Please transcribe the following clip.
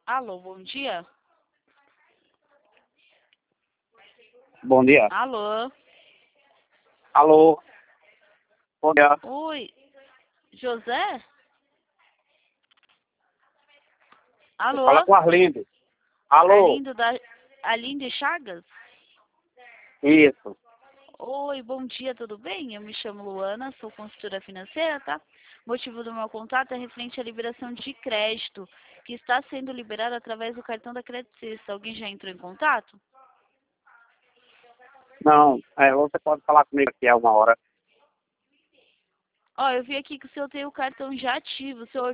Alô, bom dia. Bom dia. Alô. Alô. Bom dia. Oi. José? Alô. Fala com Arlindo. Alô. Arlindo Chagas? Isso. Oi, bom dia, tudo bem? Eu me chamo Luana, sou consultora financeira, tá? O motivo do meu contato é referente à liberação de crédito, que está sendo liberado através do cartão da Credit Suisse. Alguém já entrou em contato? Não, você pode falar comigo aqui há uma hora. Ó, eu vi aqui que o senhor tem o cartão já ativo. O senhor